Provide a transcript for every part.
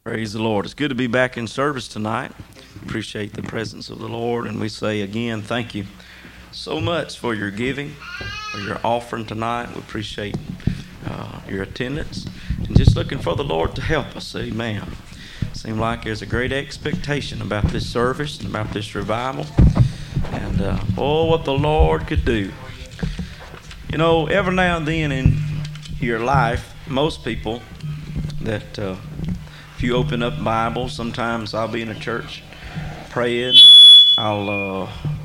Praise the Lord. It's good to be back in service tonight. Appreciate the presence of the Lord, and we say again, thank you so much for your giving, for your offering tonight. We appreciate your attendance, and just looking for the Lord to help us. Amen. Seems like there's a great expectation about this service and about this revival, and what the Lord could do. You know, every now and then in your life, most people that if you open up Bibles, sometimes I'll be in a church praying. I'll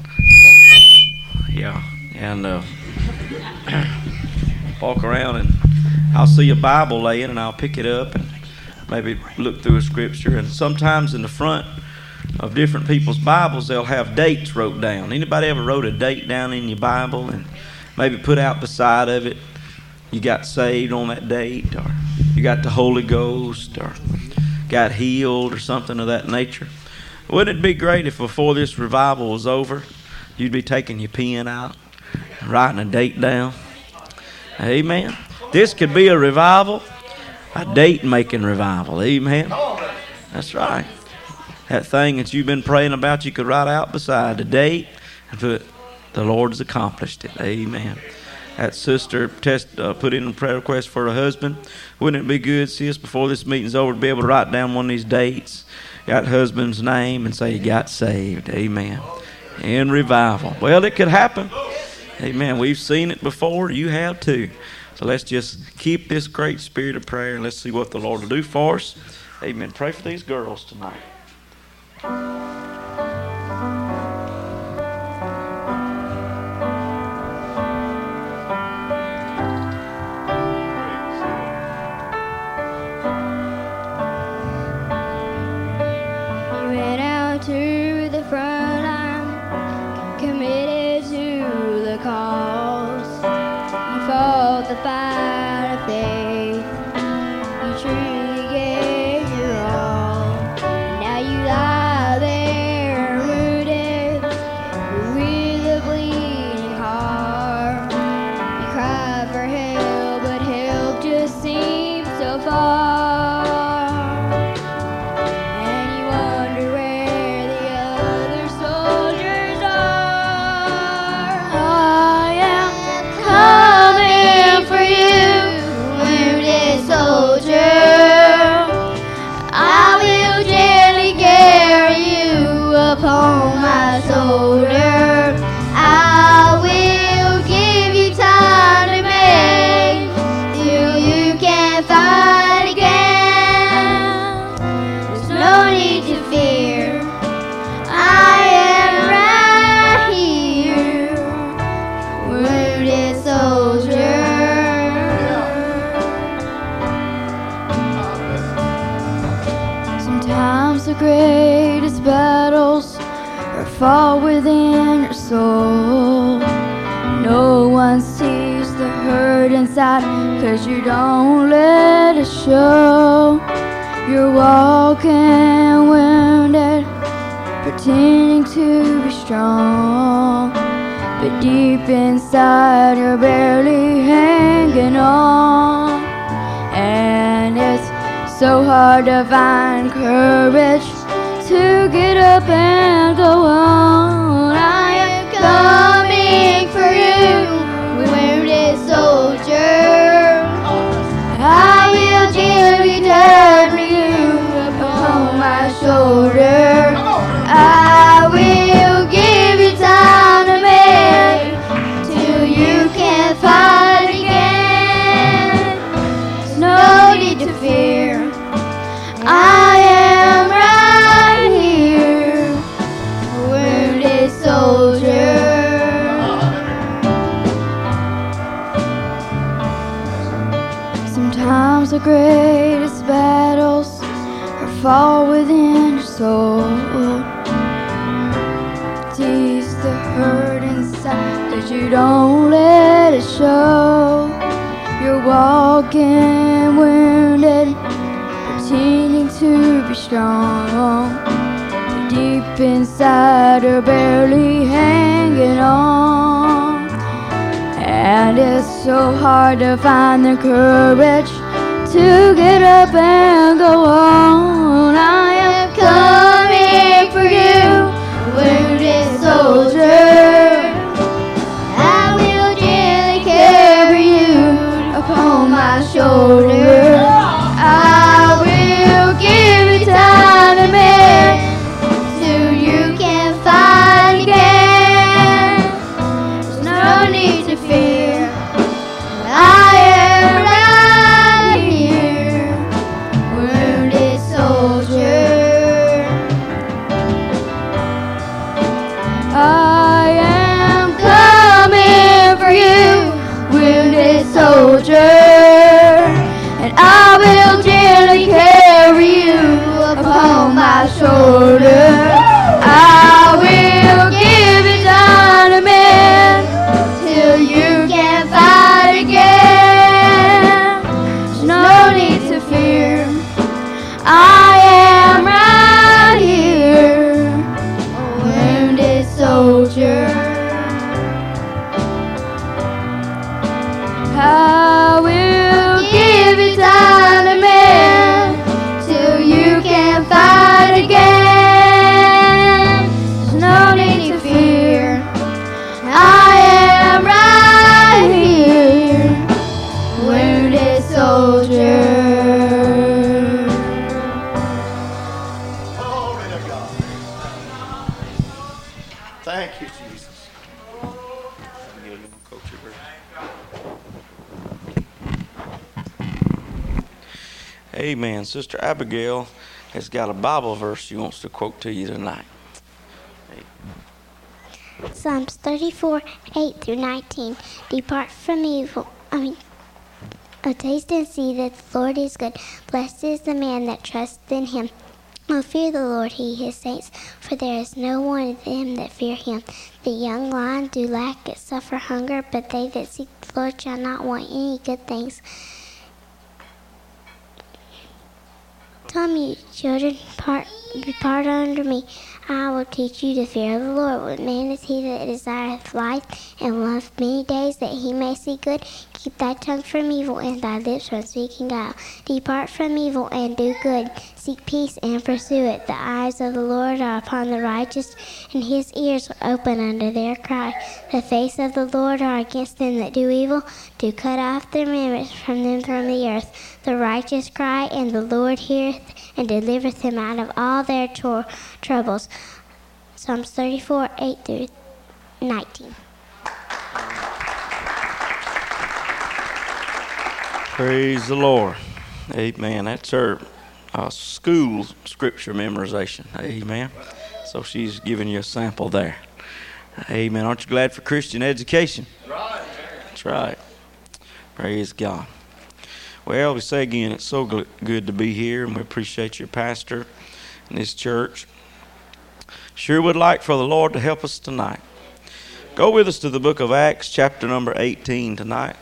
walk around and I'll see a Bible laying and I'll pick it up and maybe look through a scripture. And sometimes in the front of different people's Bibles, they'll have dates wrote down. Anybody ever wrote a date down in your Bible and maybe put out beside of it, you got saved on that date, or you got the Holy Ghost, or got healed, or something of that nature? Wouldn't it be great if before this revival was over, you'd be taking your pen out and writing a date down? Amen. This could be a revival, a date-making revival. Amen. That's right. That thing that you've been praying about, you could write out beside the date and put, the Lord's accomplished it. Amen. That sister put in a prayer request for her husband. Wouldn't it be good, sis, before this meeting's over, to be able to write down one of these dates, got husband's name, and say you got saved. Amen. In revival. Well, it could happen. Amen. We've seen it before. You have too. So let's just keep this great spirit of prayer, and let's see what the Lord will do for us. Amen. Pray for these girls tonight. To the front line, committed to the cause. You fought the fight of faith, you truly gave your all. Now you lie there wounded with a bleeding heart. You cry for help, but help just seems so far. Upon my shoulder, I will give you time to make till you can fight again. There's no need to fear, I am right here, wounded soldier. Sometimes the greatest battles fall within your soul. No one sees the hurt inside, 'cause you don't let it show. You're walking wounded, pretending to be strong, but deep inside you're barely hanging on. And it's so hard to find courage to get up and go on. I am coming for you, wounded soldier. I will gently turn you upon my shoulder. I will give you time to make till you can fight again. There's no need to fear, I am right here, wounded soldier. Sometimes the greatest battles are fought within your soul. Tease the hurt inside, that you don't let it show. You're walking wounded, pretending to be strong, but deep inside you're barely hanging on. And it's so hard to find the courage to get up and go on. I am coming for you, wounded soldier. I will gently carry you upon my shoulder. I will give you time to mend till you can fight again. There's no need to fear. I am right here, wounded soldier. I am coming for you, wounded soldier. And I will gently carry you upon my shoulder. I will give you time to mend till you can fight again. There's no need to fear. I am right here, a wounded soldier. I will give you time to mend till you can fight again. There's no need to fear. I am right here, wounded soldier. Glory to God. Thank you, Jesus. Amen. Sister Abigail has got a Bible verse she wants to quote to you tonight. Psalms 34, 8 through 19. Depart from evil. Taste and see that the Lord is good. Blessed is the man that trusts in him. Oh, fear the Lord, he his saints, for there is no one of them that fear him. The young lion do lack and suffer hunger, but they that seek the Lord shall not want any good things. Come, you children, depart under me. I will teach you the fear of the Lord. What man is he that desireth life and loveth many days, that he may see good? Keep thy tongue from evil and thy lips from speaking guile. Depart from evil and do good. Seek peace and pursue it. The eyes of the Lord are upon the righteous, and his ears are open unto their cry. The face of the Lord are against them that do evil, to cut off their members from them from the earth. The righteous cry, and the Lord heareth, and delivereth them out of all their troubles. Psalms 34, 8 through 19. Praise the Lord. Amen. That's her school scripture memorization. Amen. So she's giving you a sample there. Amen. Aren't you glad for Christian education? That's right. Praise God. Well, we say again, it's so good to be here, and we appreciate your pastor and this church. Sure would like for the Lord to help us tonight. Go with us to the book of Acts, chapter number 18 tonight.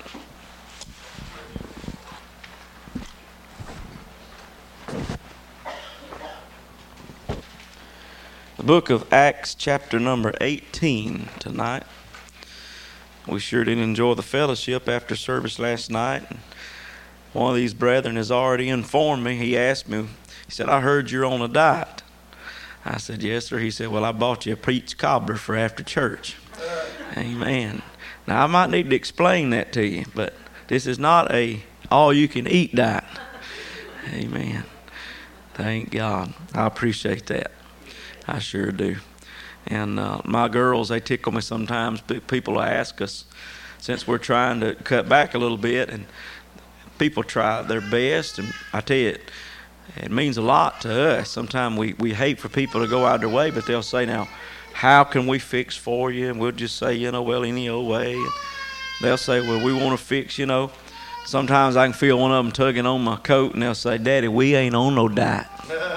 The book of Acts, chapter number 18 tonight. We sure did enjoy the fellowship after service last night. One of these brethren has already informed me. He asked me, he said, I heard you're on a diet. I said, yes, sir. He said, well, I bought you a peach cobbler for after church. Amen. Now, I might need to explain that to you, but this is not a all-you-can-eat diet. Amen. Thank God. I appreciate that. I sure do. And my girls, they tickle me sometimes. People ask us, since we're trying to cut back a little bit, and people try their best, and I tell you, it means a lot to us. Sometimes we hate for people to go out their way, but they'll say, now, how can we fix for you? And we'll just say, well, any old way. And they'll say, well, we want to fix, Sometimes I can feel one of them tugging on my coat, and they'll say, Daddy, we ain't on no diet.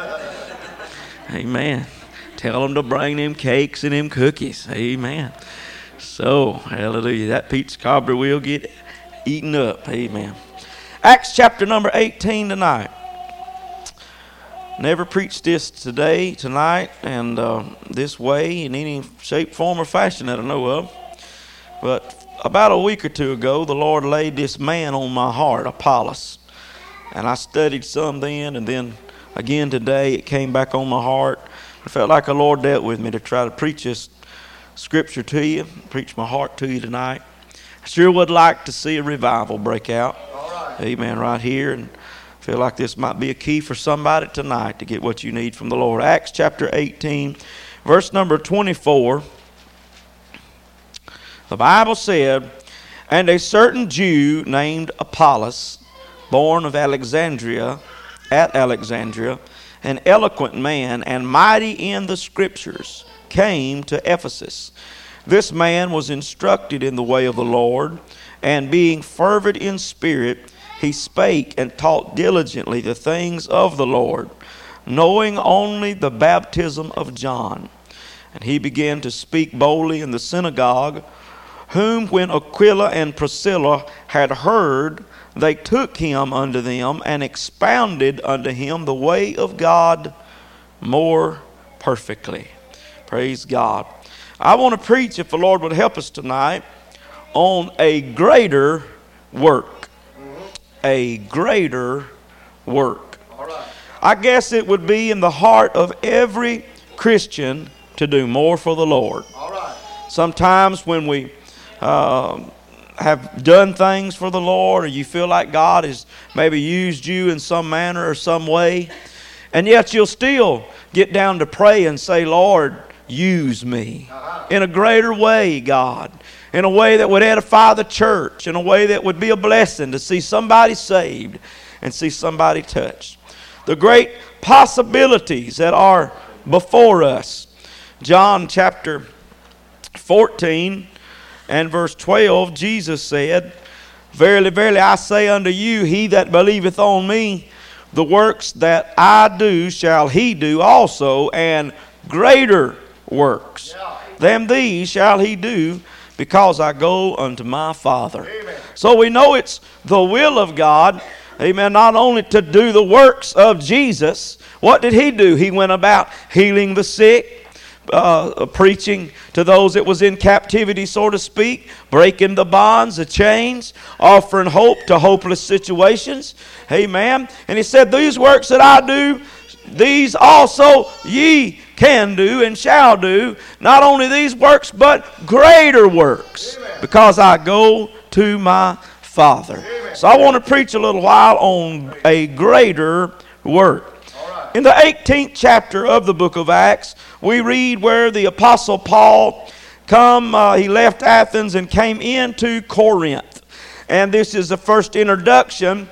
Amen. Tell them to bring them cakes and them cookies. Amen. So, hallelujah. That peach cobbler will get eaten up. Amen. Acts chapter number 18 tonight. Never preached this tonight, and this way in any shape, form, or fashion that I know of. But about a week or two ago, the Lord laid this man on my heart, Apollos. And I studied some then, and then again today it came back on my heart. I felt like the Lord dealt with me to try to preach this scripture to you, preach my heart to you tonight. I sure would like to see a revival break out. Amen, right here. And I feel like this might be a key for somebody tonight to get what you need from the Lord. Acts chapter 18, verse number 24. The Bible said, "And a certain Jew named Apollos, born of Alexandria, an eloquent man and mighty in the Scriptures, came to Ephesus. This man was instructed in the way of the Lord, and being fervent in spirit, he spake and taught diligently the things of the Lord, knowing only the baptism of John. And he began to speak boldly in the synagogue, whom when Aquila and Priscilla had heard, they took him unto them and expounded unto him the way of God more perfectly." Praise God. I want to preach, if the Lord would help us tonight, on a greater work. A greater work. I guess it would be in the heart of every Christian to do more for the Lord. Sometimes when we have done things for the Lord, or you feel like God has maybe used you in some manner or some way, and yet you'll still get down to pray and say, "Lord, use me in a greater way, God, in a way that would edify the church, in a way that would be a blessing to see somebody saved and see somebody touched." The great possibilities that are before us. John chapter 14 and verse 12, Jesus said, "Verily, verily, I say unto you, he that believeth on me, the works that I do shall he do also, and greater works than these shall he do, because I go unto my Father." Amen. So we know it's the will of God, amen, not only to do the works of Jesus. What did he do? He went about healing the sick, preaching to those that was in captivity, so to speak, breaking the bonds, the chains, offering hope to hopeless situations. Amen. And he said, "These works that I do, these also ye can do and shall do. Not only these works, but greater works, because I go to my Father." So I want to preach a little while on a greater work. In the 18th chapter of the book of Acts, we read where the Apostle Paul he left Athens and came into Corinth. And this is the first introduction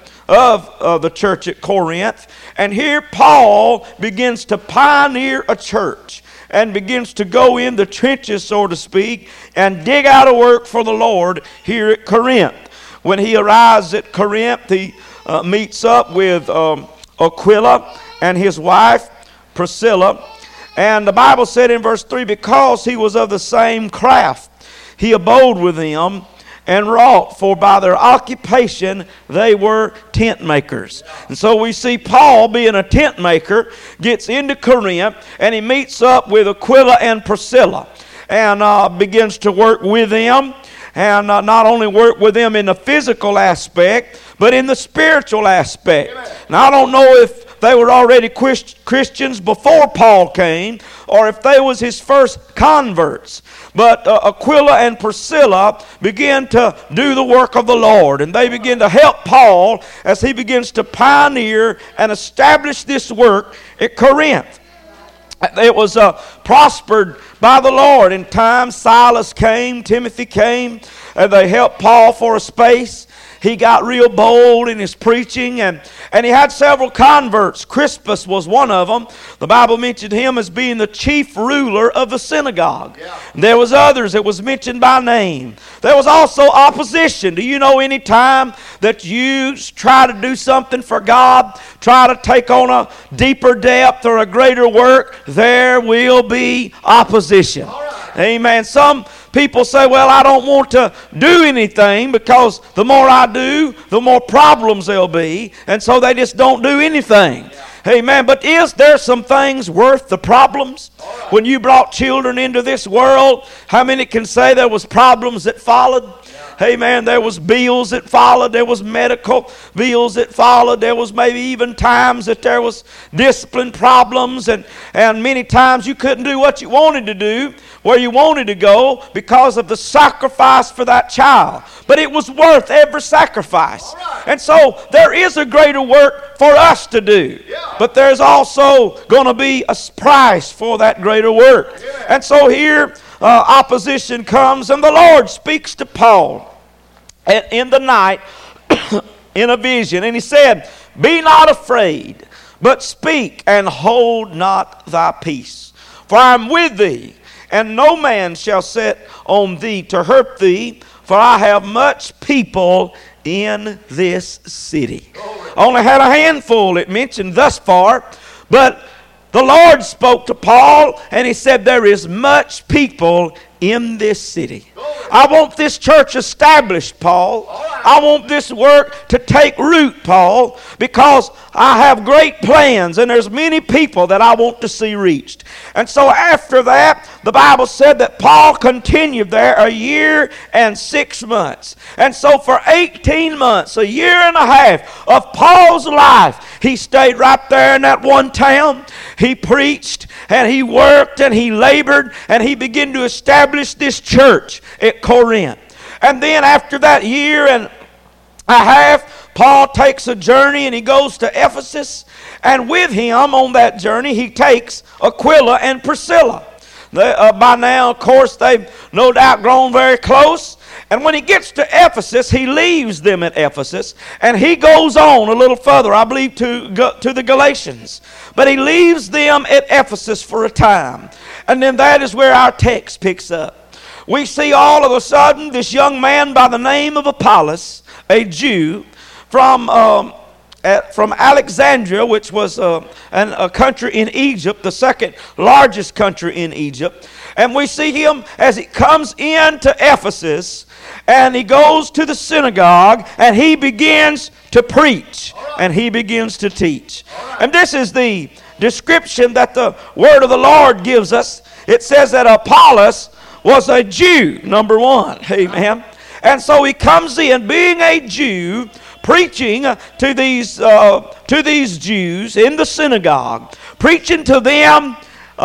of the church at Corinth. And here Paul begins to pioneer a church and begins to go in the trenches, so to speak, and dig out a work for the Lord here at Corinth. When he arrives at Corinth, he meets up with Aquila and his wife Priscilla. And the Bible said in verse 3, "Because he was of the same craft, he abode with them and wrought, for by their occupation they were tent makers." And so we see Paul, being a tent maker, gets into Corinth, and he meets up with Aquila and Priscilla and begins to work with them, and not only work with them in the physical aspect, but in the spiritual aspect. Now, I don't know if they were already Christians before Paul came, or if they was his first converts. But Aquila and Priscilla began to do the work of the Lord, and they begin to help Paul as he begins to pioneer and establish this work at Corinth. It was prospered by the Lord. In time, Silas came, Timothy came, and they helped Paul for a space. He got real bold in his preaching, and he had several converts. Crispus was one of them. The Bible mentioned him as being the chief ruler of the synagogue. Yeah. There was others that was mentioned by name. There was also opposition. Do you know any time that you try to do something for God, try to take on a deeper depth or a greater work, there will be opposition. All right. Amen. Some people say, "Well, I don't want to do anything because the more I do, the more problems there'll be." And so they just don't do anything. Yeah. Amen. But is there some things worth the problems? Right. When you brought children into this world, how many can say there was problems that followed? Amen. There was bills that followed. There was medical bills that followed. There was maybe even times that there was discipline problems. And many times you couldn't do what you wanted to do, where you wanted to go, because of the sacrifice for that child. But it was worth every sacrifice. And so there is a greater work for us to do. But there's also going to be a price for that greater work. And so here opposition comes, and the Lord speaks to Paul in the night in a vision. And he said, "Be not afraid, but speak, and hold not thy peace. For I am with thee, and no man shall set on thee to hurt thee, for I have much people in this city." I only had a handful it mentioned thus far, but the Lord spoke to Paul, and he said, there is much people in this city. I want this church established, Paul. I want this work to take root, Paul, because I have great plans, and there's many people that I want to see reached. And so after that, the Bible said that Paul continued there 1 year and 6 months. And so for 18 months, 1.5 years of Paul's life, he stayed right there in that one town. He preached, and he worked, and he labored, and he began to establish this church at Corinth. And then after that 1.5 years, Paul takes a journey, and he goes to Ephesus. And with him on that journey, he takes Aquila and Priscilla. By now, of course, they've no doubt grown very close. And when he gets to Ephesus, he leaves them at Ephesus, and he goes on a little further, I believe, to the Galatians. But he leaves them at Ephesus for a time. And then that is where our text picks up. We see all of a sudden this young man by the name of Apollos, a Jew from Alexandria, which was a country in Egypt, the second largest country in Egypt. And we see him as he comes into Ephesus, and he goes to the synagogue, and he begins to preach, and he begins to teach. And this is the description that the word of the Lord gives us. It says that Apollos was a Jew, number one. Amen. And so he comes in, being a Jew, preaching to these Jews in the synagogue, preaching to them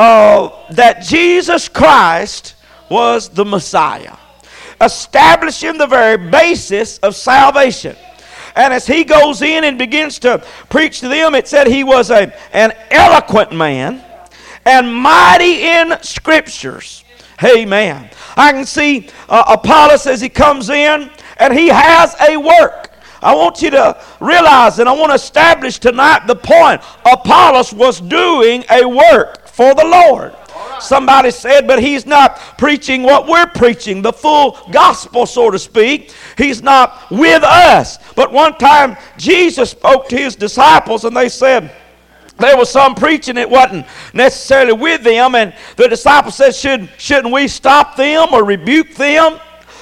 that Jesus Christ was the Messiah, establishing the very basis of salvation. And as he goes in and begins to preach to them, it said he was an eloquent man and mighty in Scriptures. Amen. I can see Apollos as he comes in, and he has a work. I want you to realize, and I want to establish tonight the point. Apollos was doing a work for the Lord. Somebody said, but he's not preaching what we're preaching, the full gospel, so to speak. He's not with us. But one time, Jesus spoke to his disciples, and they said, there was some preaching that wasn't necessarily with them, and the disciples said, shouldn't we stop them or rebuke them?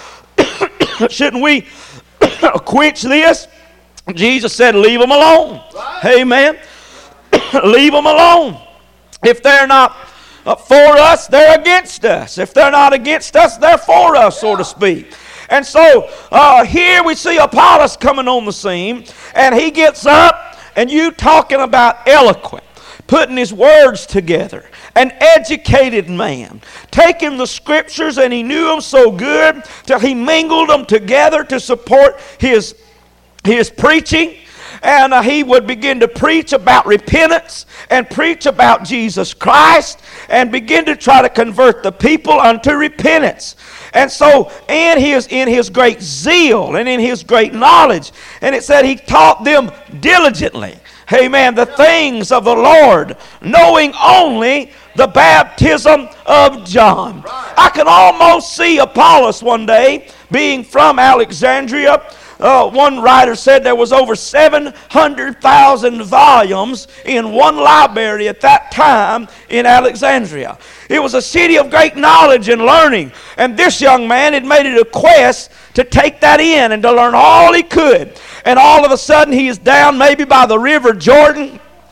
Shouldn't we quench this? Jesus said, leave them alone. Amen. Leave them alone. If they're not for us, they're against us. If they're not against us, they're for us, so to speak. And so here we see Apollos coming on the scene, and he gets up, and you talking about eloquent, putting his words together, an educated man, taking the Scriptures, and he knew them so good till he mingled them together to support his preaching. And he would begin to preach about repentance and preach about Jesus Christ and begin to try to convert the people unto repentance. And so in his great zeal and in his great knowledge, and it said he taught them diligently, amen, the things of the Lord, knowing only the baptism of John. I can almost see Apollos one day being from Alexandria. One writer said there was over 700,000 volumes in one library at that time in Alexandria. It was a city of great knowledge and learning. And this young man had made it a quest to take that in and to learn all he could. And all of a sudden he is down maybe by the river Jordan.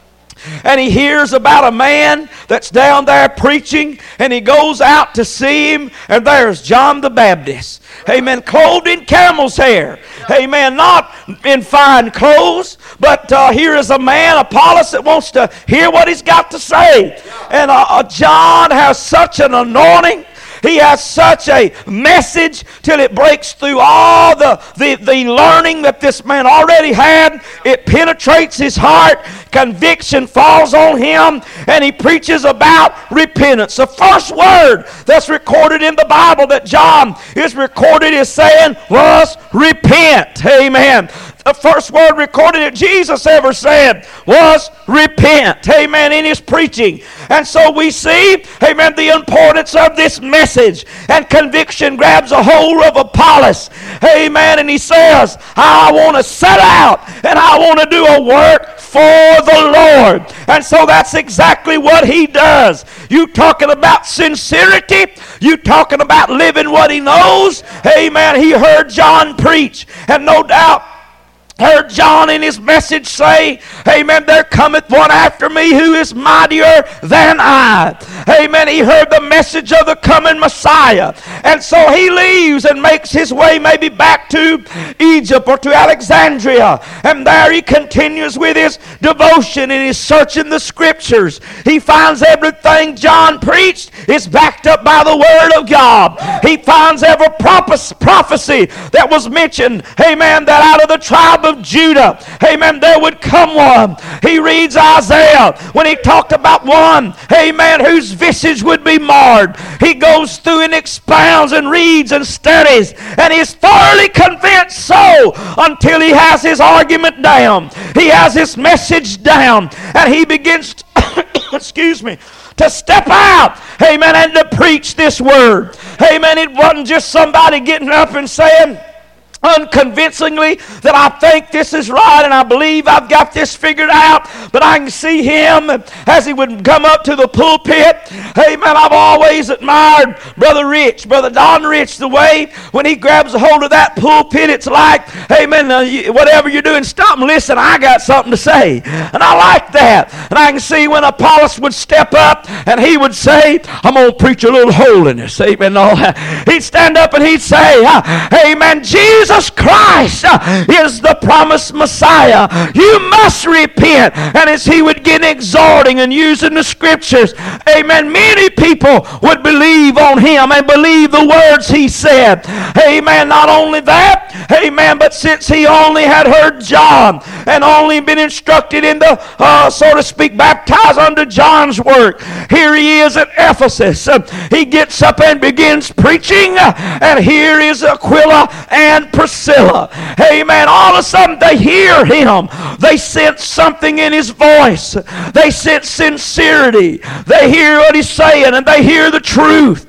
and he hears about a man that's down there preaching, and he goes out to see him, and there's John the Baptist. Amen. Clothed in camel's hair. Amen. Not in fine clothes, but here is a man, Apollos, that wants to hear what he's got to say. And John has such an anointing. He has such a message till it breaks through all the learning that this man already had. It penetrates his heart. Conviction falls on him, and he preaches about repentance. The first word that's recorded in the Bible that John is recorded as saying was repent. Amen. The first word recorded that Jesus ever said was repent. Amen. In his preaching. And so we see, amen, the importance of this message. And conviction grabs a hold of Apollos. Amen. And he says, I want to set out and I want to do a work for the Lord. And so that's exactly what he does. You talking about sincerity. You talking about living what he knows. Amen. He heard John preach. And no doubt heard John in his message say, amen, there cometh one after me who is mightier than I. Amen. He heard the message of the coming Messiah. And so he leaves and makes his way maybe back to Egypt or to Alexandria. And there he continues with his devotion and he's searching the scriptures. He finds everything John preached is backed up by the word of God. He finds every prophecy that was mentioned, amen, that out of the tribe of Judah, amen, there would come one. He reads Isaiah when he talked about one, amen, whose visage would be marred. He goes through and expounds and reads and studies, and he's thoroughly convinced so until he has his argument down. He has his message down, and he begins to, excuse me, to step out, amen, and to preach this word. Amen. It wasn't just somebody getting up and saying unconvincingly that I think this is right and I believe I've got this figured out, but I can see him as he would come up to the pulpit. Amen. I've always admired Brother Rich, Brother Don Rich, the way when he grabs a hold of that pulpit, it's like, amen, whatever you're doing, stop and listen, I got something to say. And I like that. And I can see when Apollos would step up and he would say, I'm going to preach a little holiness. Amen. He'd stand up and he'd say, amen, Jesus Christ is the promised Messiah. You must repent. And as he would get exhorting and using the scriptures, amen, many people would believe on him and believe the words he said. Amen. Not only that, amen, but since he only had heard John and only been instructed in the, so to speak, baptized under John's work, here he is at Ephesus. He gets up and begins preaching, and here is Aquila and Priscilla. Amen. All of a sudden they hear him. They sense something in his voice. They sense sincerity. They hear what he's saying and they hear the truth.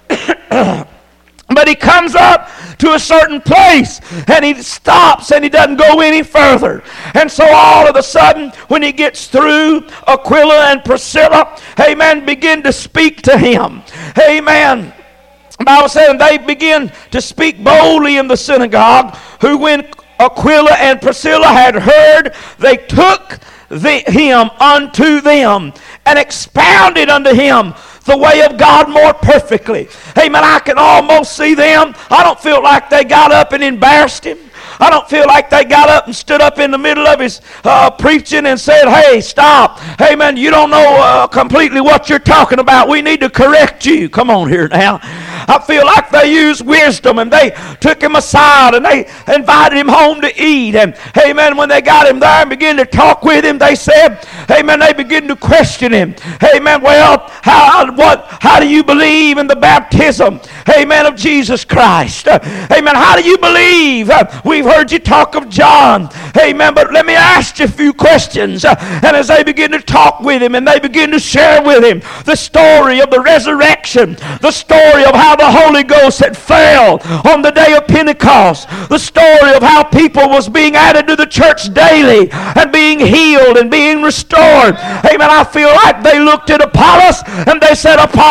But he comes up to a certain place and he stops and he doesn't go any further. And so all of a sudden when he gets through, Aquila and Priscilla, amen, begin to speak to him. Amen. The Bible said they begin to speak boldly in the synagogue, who when Aquila and Priscilla had heard, they took him unto them and expounded unto him the way of God more perfectly. Amen. I can almost see them. I don't feel like they got up and embarrassed him. I don't feel like they got up and stood up in the middle of his preaching and said, hey, stop. Hey, man, you don't know completely what you're talking about. We need to correct you. Come on here now. I feel like they used wisdom and they took him aside and they invited him home to eat. And, hey, man, when they got him there and began to talk with him, they said, hey, man, they began to question him. Hey, man, well, how do you believe in the baptism, hey, man, of Jesus Christ? Hey, man, how do you believe? We've heard you talk of John. Amen. But let me ask you a few questions. And as they begin to talk with him and they begin to share with him the story of the resurrection, the story of how the Holy Ghost had fell on the day of Pentecost, the story of how people was being added to the church daily and being healed and being restored. Amen. I feel like they looked at Apollos and they said, Apollos,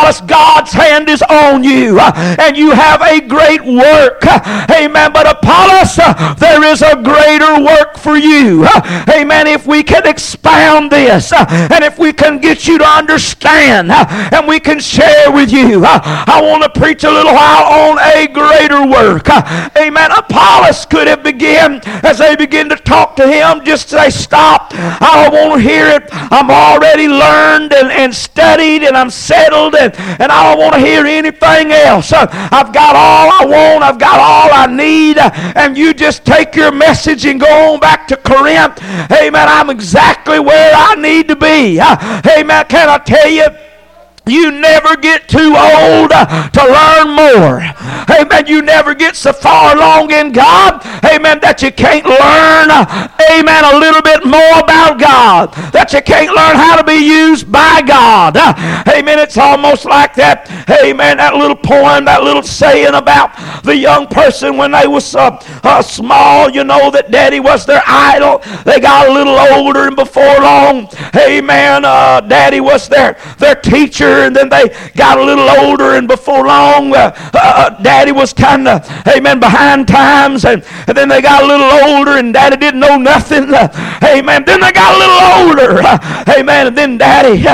Apollos, God's hand is on you, and you have a great work. Amen. But Apollos, there is a greater work for you. Amen. If we can expound this, and if we can get you to understand, and we can share with you, I want to preach a little while on a greater work. Amen. Apollos could have begun, as they begin to talk to him, just say, stop. I don't want to hear it. I'm already learned and studied, and I'm settled, and I don't want to hear anything else. I've got all I want. I've got all I need. And you just take your message and go on back to Corinth. Amen. I'm exactly where I need to be. Amen. Can I tell you? You never get too old to learn more. Amen. You never get so far along in God, amen, that you can't learn, amen, a little bit more about God, that you can't learn how to be used by God. Amen. It's almost like that, amen, that little poem, that little saying about the young person when they was small, you know, that daddy was their idol. They got a little older, and before long, amen, daddy was their teacher. And then they got a little older, and before long, daddy was kind of, amen, behind times. And then they got a little older, and daddy didn't know nothing. Amen. Then they got a little older. Amen. And then daddy,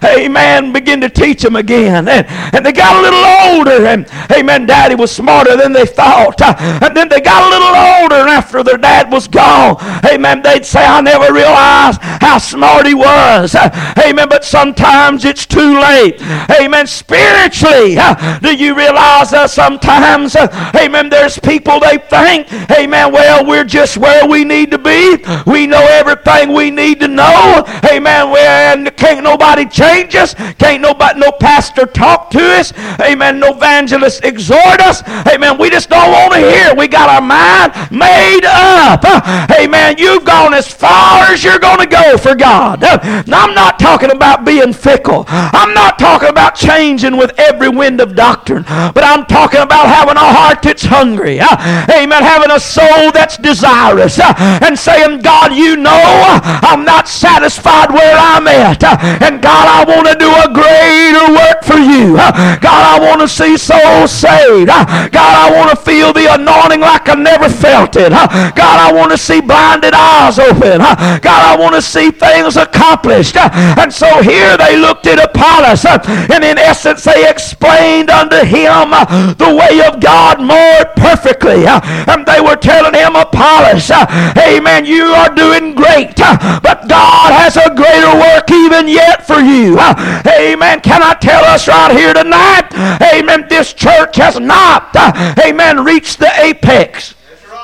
amen, began to teach them again. And they got a little older, and amen, daddy was smarter than they thought. And then they got a little older, and after their dad was gone, amen, they'd say, I never realized how smart he was. Amen. But sometimes it's too late. Amen. Spiritually, do you realize that sometimes, amen, there's people, they think, amen, well, we're just where we need to be. We know everything we need to know. Amen. And can't nobody change us. Can't nobody, no pastor talk to us. Amen. No evangelist exhort us. Amen. We just don't want to hear. We got our mind made up. Amen. You've gone as far as you're going to go for God. Now, I'm not talking about being fickle. I'm not talking about changing with every wind of doctrine, but I'm talking about having a heart that's hungry. Amen. Having a soul that's desirous, and saying, God, you know I'm not satisfied where I'm at, and God, I want to do a greater work for you. God, I want to see souls saved. God, I want to feel the anointing like I never felt it. God, I want to see blinded eyes open. God, I want to see things accomplished. And so here they looked at Apollos, and in essence they explained unto him the way of God more perfectly. And they were telling him, Apollos, amen, you are doing great, but God has a greater work even yet for you. Amen. Can I tell us right here tonight, amen, this church has not, amen, reached the apex.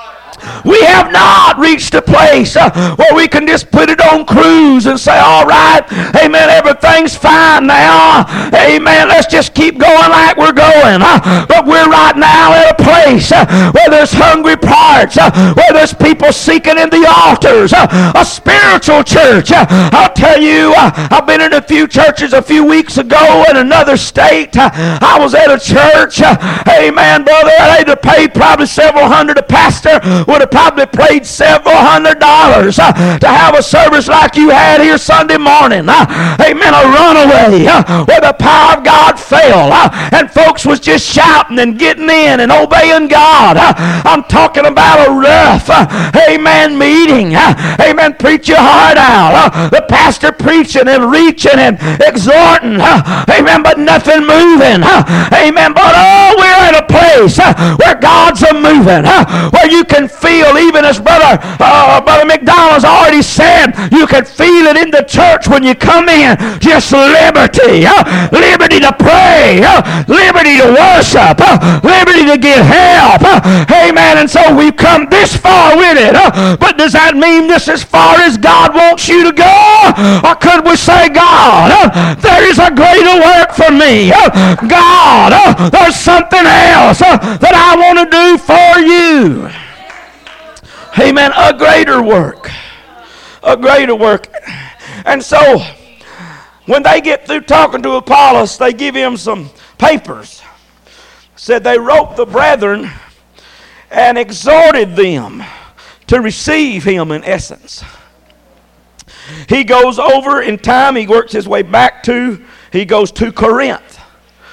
We have not reached a place where we can just put it on cruise and say, all right, amen, everything's fine now. Amen, let's just keep going like we're going. But we're right now at a place where there's hungry parts, where there's people seeking in the altars, a spiritual church. I'll tell you, I've been in a few churches a few weeks ago in another state. I was at a church, amen, brother, they'd have paid probably several hundred a pastor, would have probably paid several $100s to have a service like you had here Sunday morning. Amen. A runaway where the power of God fell, and folks was just shouting and getting in and obeying God. I'm talking about a rough, amen, meeting. Amen. Preach your heart out. The pastor preaching and reaching and exhorting. Amen. But nothing moving. Amen. But we're at a place where God's a moving, where you can feel, even as Brother McDonald's already said, you can feel it in the church when you come in. Just liberty. Liberty to pray. Liberty to worship. Liberty to get help. Amen. And so we've come this far with it. But does that mean this as far as God wants you to go? Or could we say, God, there is a greater work for me. God, there's something else that I want to do for you. Amen. A greater work. A greater work. And so, when they get through talking to Apollos, they give him some papers. Said they wrote the brethren and exhorted them to receive him in essence. He goes over in time, he works his way back to, he goes to Corinth.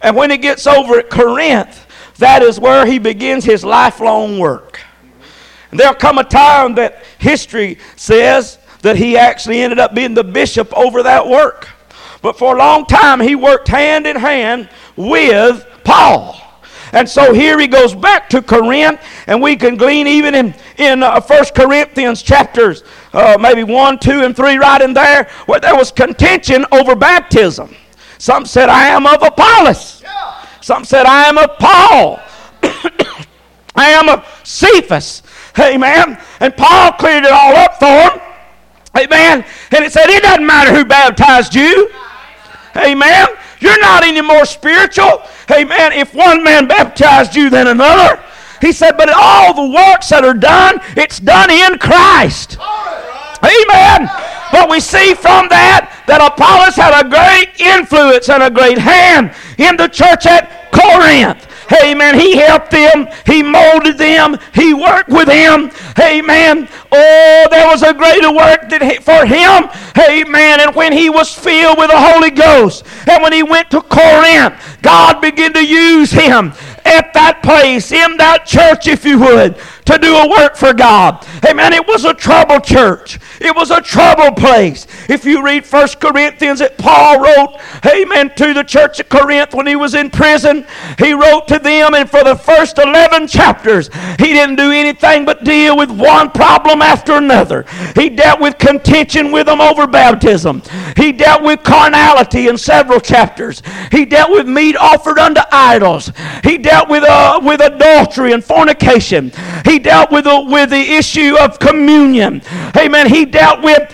And when he gets over at Corinth, that is where he begins his lifelong work. And there'll come a time that history says that he actually ended up being the bishop over that work. But for a long time, he worked hand in hand with Paul. And so here he goes back to Corinth, and we can glean even in 1 Corinthians chapters maybe 1, 2, and 3 right in there, where there was contention over baptism. Some said, I am of Apollos. Some said, I am of Paul. I am of Cephas. Amen. And Paul cleared it all up for him. Amen. And it said, it doesn't matter who baptized you. Amen. You're not any more spiritual. Amen. If one man baptized you than another. He said, but all the works that are done, it's done in Christ. Amen. But we see from that Apollos had a great influence and a great hand in the church at Corinth. Amen. He helped them. He molded them. He worked with them. Amen. Oh, there was a greater work for him. Amen. And when he was filled with the Holy Ghost, and when he went to Corinth, God began to use him at that place, in that church, if you would, to do a work for God. Amen. It was a troubled church. It was a troubled place. If you read 1 Corinthians that Paul wrote, amen, to the church of Corinth when he was in prison, he wrote to them, and for the first 11 chapters, he didn't do anything but deal with one problem after another. He dealt with contention with them over baptism. He dealt with carnality in several chapters. He dealt with meat offered unto idols. He dealt with adultery and fornication. He dealt with the issue of communion. Amen. He dealt with,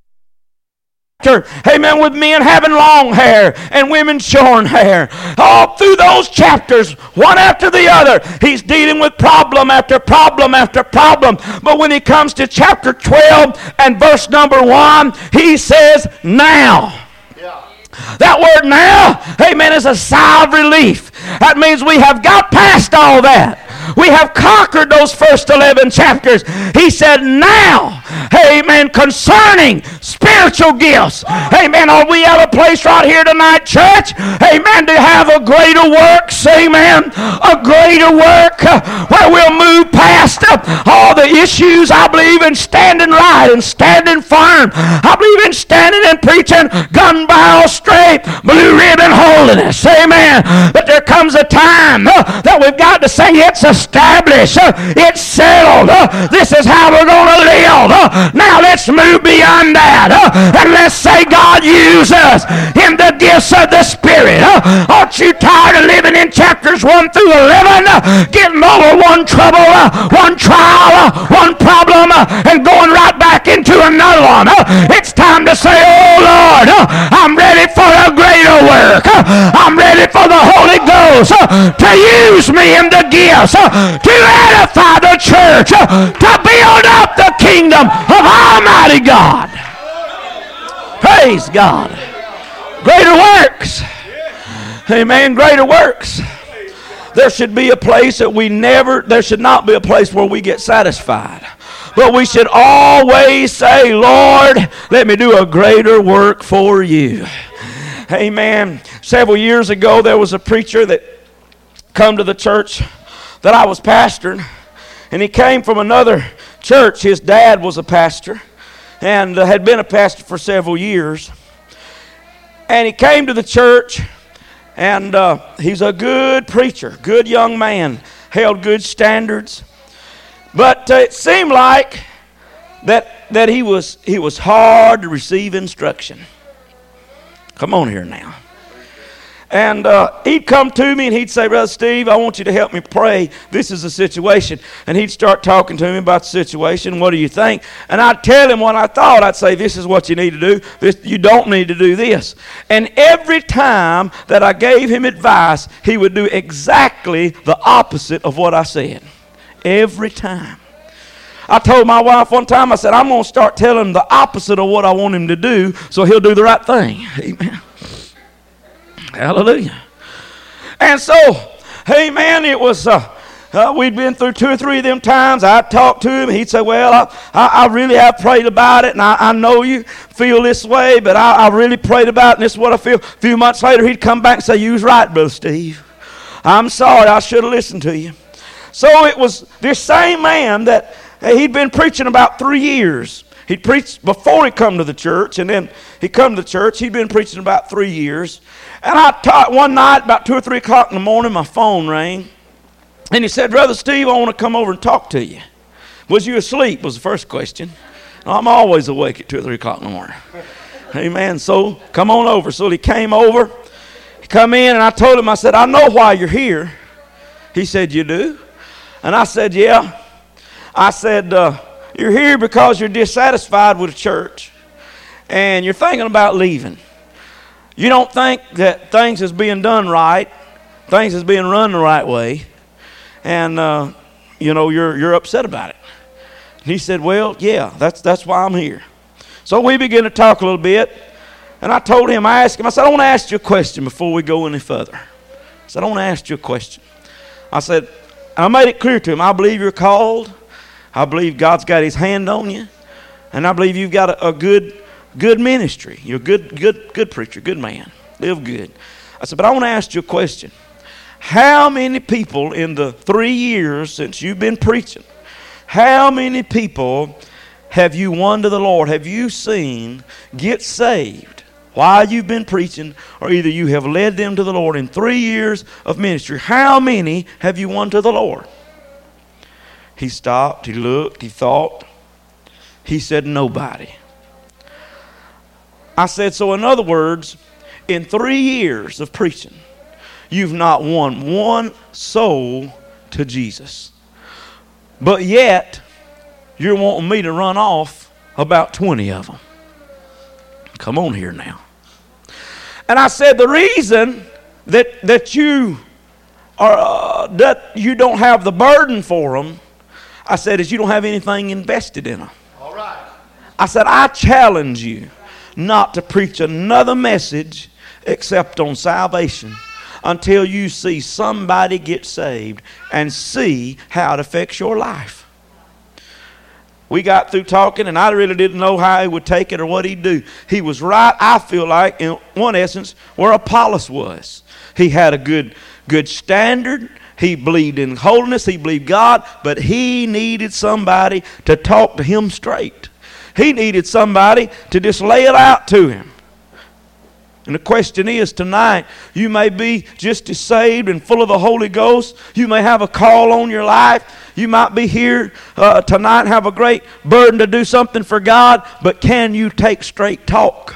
amen, with men having long hair and women short hair. All through those chapters, one after the other, he's dealing with problem after problem after problem. But when he comes to chapter 12 and verse number 1, he says, now. That word now, amen, is a sigh of relief. That means we have got past all that. We have conquered those first 11 chapters. He said, now, amen, concerning spiritual gifts. Amen. Are we at a place right here tonight, church? Amen. To have a greater works. Amen. A greater work where we'll move past all the issues. I believe in standing right and standing firm. I believe in standing and preaching gun barrel straight, blue ribbon holiness. Amen. But there comes a time that we've got to say it's established. It's settled. This is how we're going to live. Now let's move beyond that. And let's say, God, use us in the gifts of the Spirit. Aren't you tired of living in chapters 1 through 11? Getting over one trouble, one trial, one problem, and going right back into another one. It's time to say, oh Lord, I'm ready for a greater work. I'm ready for the Holy Ghost to use me in the gifts, to edify the church, to build up the kingdom of Almighty God. Praise God. Greater works. Amen. Greater works. There should be a place that there should not be a place where we get satisfied. But we should always say, Lord, let me do a greater work for you. Amen. Several years ago, there was a preacher that come to the church that I was pastoring, and he came from another church. His dad was a pastor and had been a pastor for several years. And he came to the church, and he's a good preacher, good young man, held good standards. But it seemed like that he was hard to receive instruction. Come on here now. And he'd come to me and he'd say, Brother Steve, I want you to help me pray. This is the situation. And he'd start talking to me about the situation. What do you think? And I'd tell him what I thought. I'd say, this is what you need to do. You don't need to do this. And every time that I gave him advice, he would do exactly the opposite of what I said. Every time. I told my wife one time, I said, I'm going to start telling him the opposite of what I want him to do so he'll do the right thing. Amen. Hallelujah. And so, amen, it was we'd been through 2 or 3 of them times. I'd talk to him. He'd say, well, I really have prayed about it, and I know you feel this way, but I really prayed about it, and this is what I feel. A few months later, he'd come back and say, you was right, Brother Steve. I'm sorry. I should have listened to you. So it was this same man that he'd been preaching about 3 years. He'd preached before he come to the church, and then he come to the church. He'd been preaching about 3 years. And I taught one night about 2 or 3 o'clock in the morning, my phone rang. And he said, Brother Steve, I want to come over and talk to you. Was you asleep was the first question. I'm always awake at 2 or 3 o'clock in the morning. Amen. So come on over. So he came over. He come in, and I told him, I said, I know why you're here. He said, you do? And I said, yeah. I said, you're here because you're dissatisfied with the church, and you're thinking about leaving. You don't think that things is being done right, things is being run the right way, and you're upset about it. And he said, well, yeah, that's why I'm here. So we began to talk a little bit, and I told him, I asked him, I said, I want to ask you a question before we go any further. I said, I want to ask you a question. I said, I made it clear to him, I believe you're called. I believe God's got his hand on you. And I believe you've got a good ministry. You're a good preacher, good man. Live good. I said, but I want to ask you a question. How many people in the 3 years since you've been preaching, how many people have you won to the Lord? Have you seen get saved while you've been preaching, or either you have led them to the Lord in 3 years of ministry? How many have you won to the Lord? He stopped, he looked, he thought. He said, nobody. I said, so in other words, in 3 years of preaching, you've not won one soul to Jesus. But yet, you're wanting me to run off about 20 of them. Come on here now. And I said, the reason that you don't have the burden for them, I said, is you don't have anything invested in them. All right. I said, I challenge you not to preach another message except on salvation until you see somebody get saved and see how it affects your life. We got through talking, and I really didn't know how he would take it or what he'd do. He was right, I feel like, in one essence, where Apollos was. He had a good standard. He believed in holiness. He believed God. But he needed somebody to talk to him straight. He needed somebody to just lay it out to him. And the question is, tonight, you may be just as saved and full of the Holy Ghost. You may have a call on your life. You might be here tonight, have a great burden to do something for God. But can you take straight talk?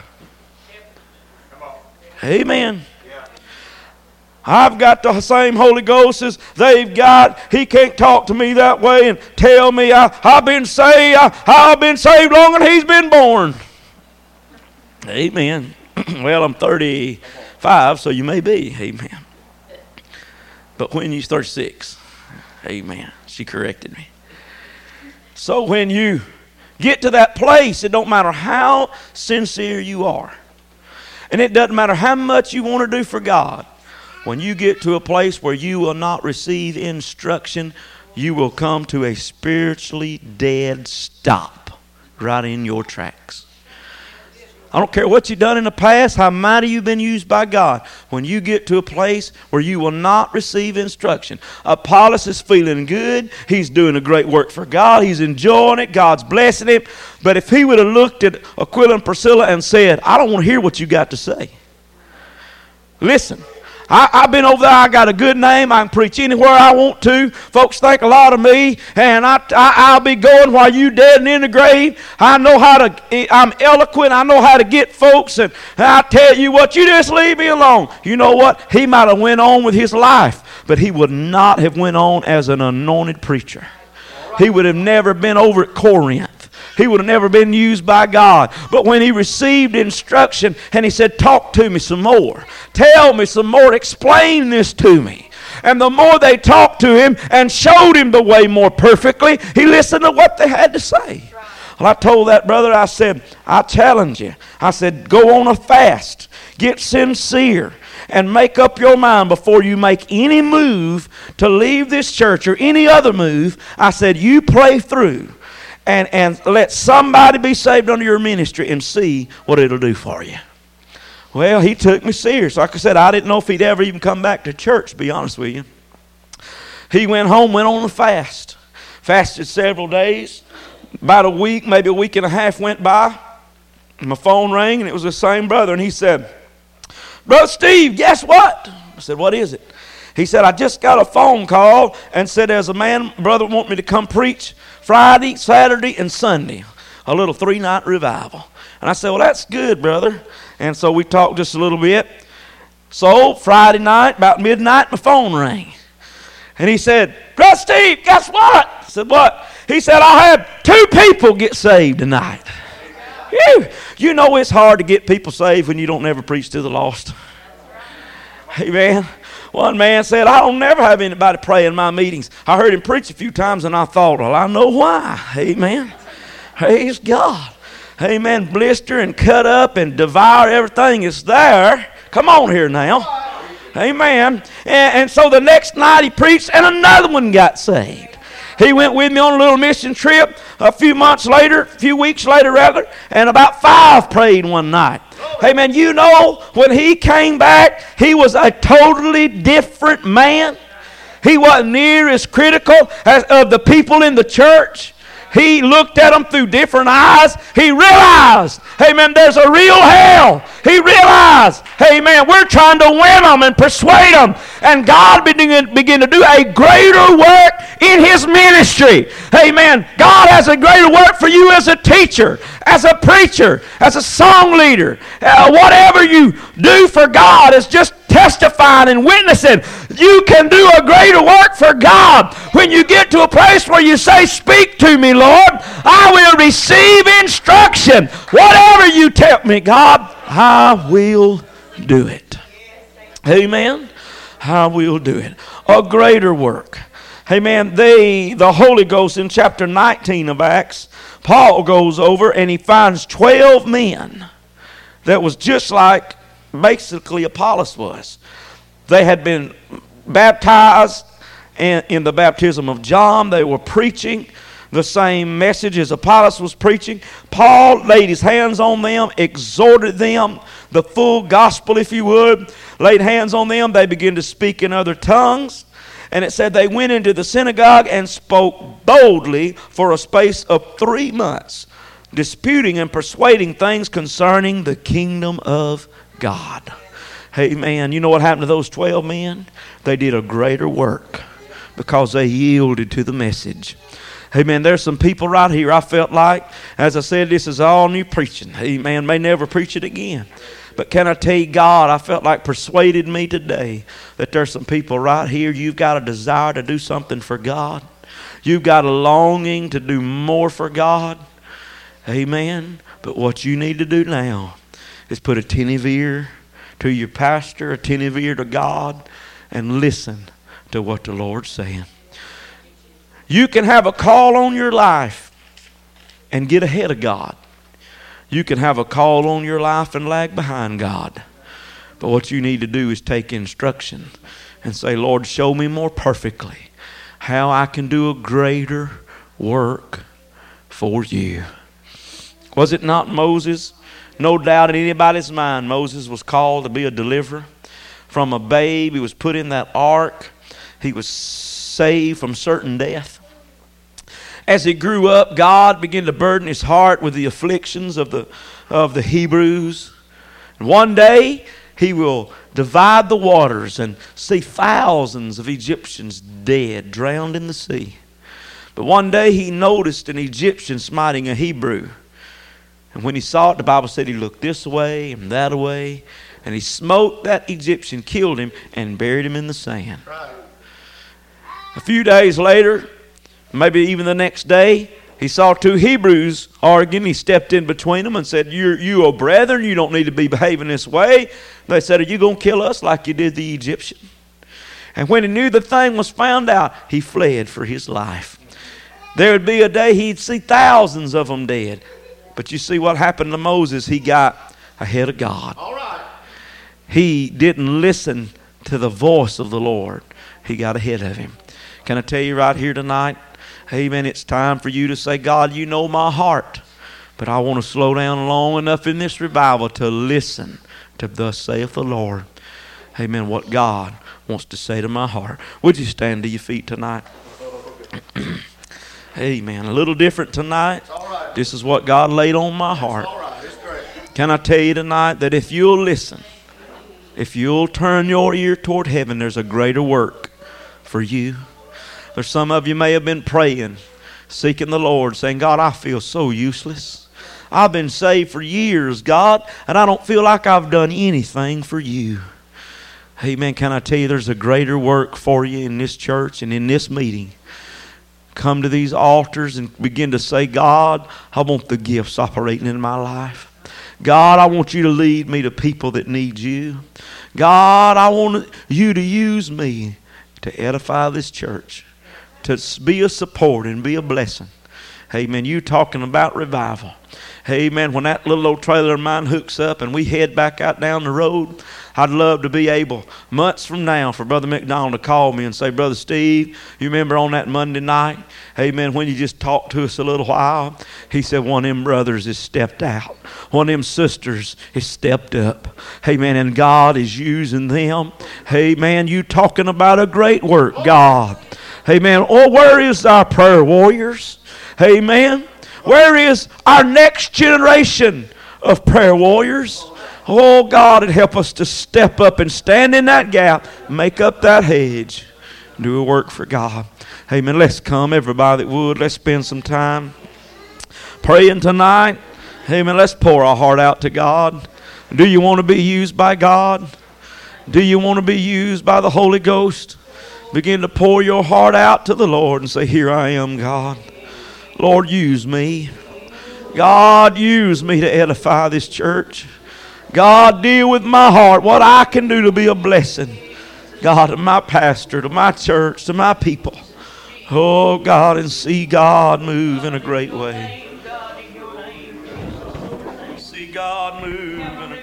Amen. I've got the same Holy Ghost as they've got. He can't talk to me that way and tell me I've been saved. I've been saved longer than he's been born. Amen. Well, I'm 35, so you may be. Amen. But when you're 36, amen. She corrected me. So when you get to that place, it don't matter how sincere you are. And it doesn't matter how much you want to do for God. When you get to a place where you will not receive instruction, you will come to a spiritually dead stop right in your tracks. I don't care what you've done in the past, how mighty you've been used by God. When you get to a place where you will not receive instruction. Apollos is feeling good. He's doing a great work for God. He's enjoying it. God's blessing him. But if he would have looked at Aquila and Priscilla and said, I don't want to hear what you got to say. Listen. I've been over there. I got a good name. I can preach anywhere I want to. Folks think a lot of me, and I'll be going while you dead and in the grave. I'm eloquent. I know how to get folks, and I tell you what, you just leave me alone. You know what? He might have went on with his life, but he would not have went on as an anointed preacher. He would have never been over at Corinth. He would have never been used by God. But when he received instruction and he said, talk to me some more. Tell me some more. Explain this to me. And the more they talked to him and showed him the way more perfectly, he listened to what they had to say. Well, I told that brother, I said, I challenge you. I said, go on a fast. get sincere and make up your mind before you make any move to leave this church or any other move. I said, you pray through and let somebody be saved under your ministry and see what it'll do for you. Well, he took me serious. Like I said, I didn't know if he'd ever even come back to church, to be honest with you. He went home, went on a fast. Fasted several days. About a week, maybe a week and a half went by. My phone rang, and it was the same brother. And he said, Brother Steve, guess what? I said, what is it? He said, I just got a phone call and said there's a man, brother, want me to come preach Friday, Saturday, and Sunday. A little 3-night revival. And I said, well, that's good, brother. And so we talked just a little bit. So Friday night, about midnight, my phone rang. And he said, Brother Steve, guess what? I said, what? He said, I had 2 people get saved tonight. Whew. You know it's hard to get people saved when you don't never preach to the lost. Amen. One man said, I don't never have anybody pray in my meetings. I heard him preach a few times and I thought, well, I know why. Amen. Praise God. Amen. Blister and cut up and devour everything is there. Come on here now. Amen. And so the next night he preached and another one got saved. He went with me on a little mission trip a few weeks later, and about 5 prayed one night. Amen. You know, when he came back, he was a totally different man. He wasn't near as critical as of the people in the church. He looked at them through different eyes. He realized, amen, there's a real hell. He realized, amen, we're trying to win them and persuade them. And God began to do a greater work in His ministry. Amen. God has a greater work for you as a teacher, as a preacher, as a song leader. Whatever you do for God is just testifying and witnessing. You can do a greater work for God when you get to a place where you say, speak to me, Lord. I will receive instruction. Whatever you tell me, God, I will do it. Amen. I will do it. A greater work. Amen. The Holy Ghost in chapter 19 of Acts, Paul goes over and he finds 12 men that was just like basically Apollos was. They had been baptized in the baptism of John. They were preaching the same message as Apollos was preaching. Paul laid his hands on them, exhorted them, the full gospel, if you would, laid hands on them. They began to speak in other tongues. And it said they went into the synagogue and spoke boldly for a space of 3 months, disputing and persuading things concerning the kingdom of God. Amen. You know what happened to those 12 men? They did a greater work because they yielded to the message. Amen. There's some people right here, I felt like, as I said, this is all new preaching. Amen. May never preach it again. But can I tell you, God, I felt like persuaded me today that there's some people right here, you've got a desire to do something for God. You've got a longing to do more for God. Amen. But what you need to do now is put a attentive ear to your pastor, a attentive ear to God, and listen to what the Lord's saying. You can have a call on your life and get ahead of God. You can have a call on your life and lag behind God. But what you need to do is take instruction and say, Lord, show me more perfectly how I can do a greater work for you. Was it not Moses? No doubt in anybody's mind, Moses was called to be a deliverer. From a babe, he was put in that ark. He was saved from certain death. As he grew up, God began to burden his heart with the afflictions of the Hebrews. And one day, he will divide the waters and see thousands of Egyptians dead, drowned in the sea. But one day, he noticed an Egyptian smiting a Hebrew. And when he saw it, the Bible said he looked this way and that way. And he smote that Egyptian, killed him, and buried him in the sand. Right. A few days later, maybe even the next day, he saw 2 Hebrews arguing. He stepped in between them and said, you are brethren, you don't need to be behaving this way. They said, are you going to kill us like you did the Egyptian? And when he knew the thing was found out, he fled for his life. There would be a day he'd see thousands of them dead. But you see what happened to Moses? He got ahead of God. All right. he didn't listen to the voice of the Lord. He got ahead of him. Can I tell you right here tonight, amen, it's time for you to say, God, you know my heart, but I want to slow down long enough in this revival to listen to thus saith the Lord. Amen, what God wants to say to my heart. Would you stand to your feet tonight? Amen. A little different tonight. This is what God laid on my heart. Can I tell you tonight that if you'll listen, if you'll turn your ear toward heaven, there's a greater work for you. There's some of you may have been praying, seeking the Lord, saying, God, I feel so useless. I've been saved for years, God, and I don't feel like I've done anything for you. Amen. Can I tell you there's a greater work for you in this church and in this meeting? Come to these altars and begin to say, God, I want the gifts operating in my life. God, I want you to lead me to people that need you. God, I want you to use me to edify this church, to be a support and be a blessing. Amen. You talking about revival. Amen. When that little old trailer of mine hooks up and we head back out down the road, I'd love to be able, months from now, for Brother McDonald to call me and say, Brother Steve, you remember on that Monday night, amen, when you just talked to us a little while? He said, one of them brothers has stepped out. One of them sisters has stepped up. Amen, and God is using them. Amen, you talking about a great work, God. Amen. Oh, where is our prayer warriors? Amen. Where is our next generation of prayer warriors? Oh, God, it'd help us to step up and stand in that gap, make up that hedge, do a work for God. Amen. Let's come, everybody that would. Let's spend some time praying tonight. Amen. Let's pour our heart out to God. Do you want to be used by God? Do you want to be used by the Holy Ghost? Begin to pour your heart out to the Lord and say, here I am, God. Lord, use me. God, use me to edify this church. God, deal with my heart, what I can do to be a blessing. God, to my pastor, to my church, to my people. Oh, God, and see God move in a great way. See God move in a